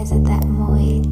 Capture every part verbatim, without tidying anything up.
is it that moit?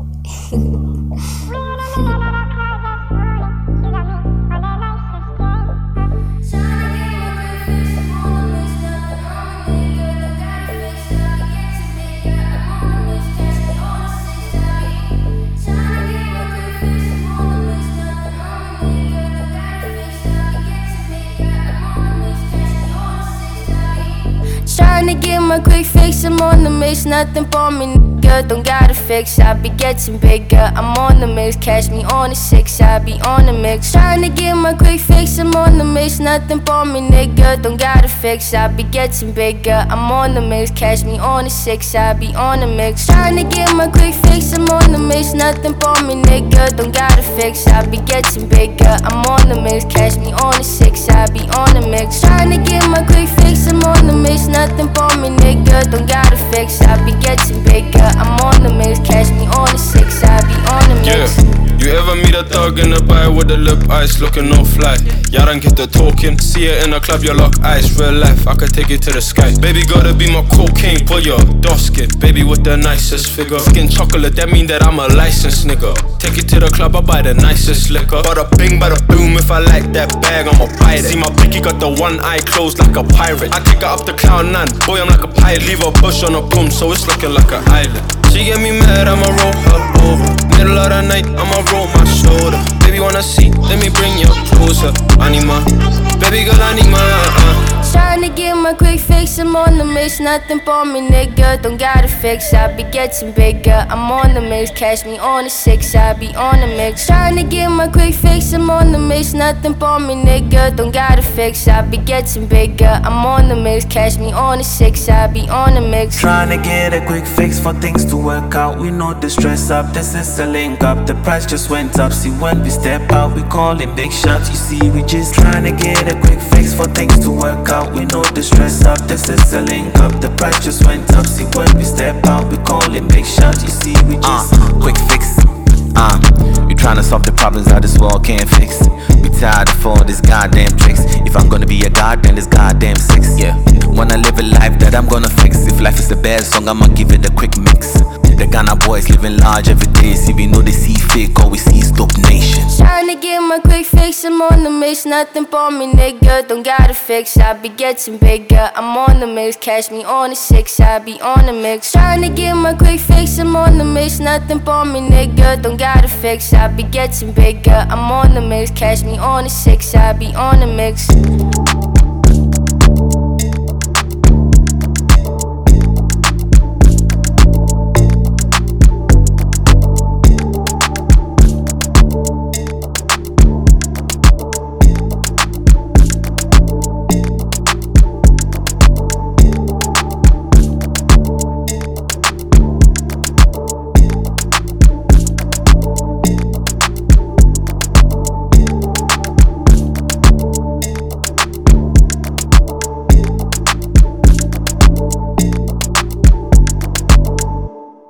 Tryna get my quick fix, I'm on the mix, nothing for me, nigga, don't gotta fix, I be getting bigger, I'm on the mix, catch me on the six, I be on the mix. Tryna get my quick fix, I'm on the mix, nothing for me, nigga, don't gotta fix, I be getting bigger, I'm on the mix, catch me on the six, I be on the mix. Tryna get my quick fix, I'm on the mix, nothing for me, nigga, don't gotta fix, I be getting bigger, I'm on the mix, catch me on the six, I be on the mix. Tryna get my quick fix, I'm on the mix, nothing for me, nigga, don't gotta fix, I be getting bigger, I'm on the mix, catch me on the six, I be on the mix. Yeah. You ever meet a thug in the bar with the lip eyes looking no fly? Y'all don't get the talking, see it in the club, you lock eyes. Real life, I could take it to the sky. Baby gotta be my cocaine, but you're dark skin. Baby with the nicest figure. Skin chocolate, that mean that I'm a licensed nigga. Take it to the club, I buy the nicest liquor. Bada bing, bada boom, if I like that bag, I'ma buy it. See my pinky got the one eye closed like a pirate. I take her up to cloud nine, boy I'm like a pilot. Leave a bush on a boom, so it's looking like an island. She get me mad, I'ma roll her over. Middle of the night, I'ma roll my shoulder. Baby wanna see, let me bring you closer. I need my, baby girl, I need my uh. Tryna get my quick fix, I'm on the mix, nothing for me, nigga, don't gotta fix, I be getting bigger, I'm on the mix, catch me on the six, I be on the mix. Tryna get my quick fix, I'm on the mix, nothing for me, nigga, don't gotta fix, I be getting bigger, I'm on the mix, catch me on the six, I be on the mix. Tryna get a quick fix for things to work out, we know the stress up, this is a link up, the price just went up, see when we step out, we callin' big shots, you see we just tryna get a quick fix for things to work out. We know the stress up, this is a link up. The price just went up, see when we step out, we call it big shots, you see we just uh, quick fix, uh you tryna solve the problems that this world can't fix. We tired of all these goddamn tricks. If I'm gonna be a god, then this goddamn six. Yeah, wanna live a life that I'm gonna fix. If life is a bad song, I'ma give it a quick mix. The Ghana boys living large every day. See we know they see fake, all we see is dope nations. Tryna get my quick fix, I'm on the mix, nothing for me, nigga, don't gotta fix, I be getting bigger, I'm on the mix, catch me on the six, I be on the mix. Tryna get my quick fix, I'm on the mix, nothing for me, nigga, don't gotta fix, I be getting bigger, I'm on the mix, catch me on the six, I be on the mix.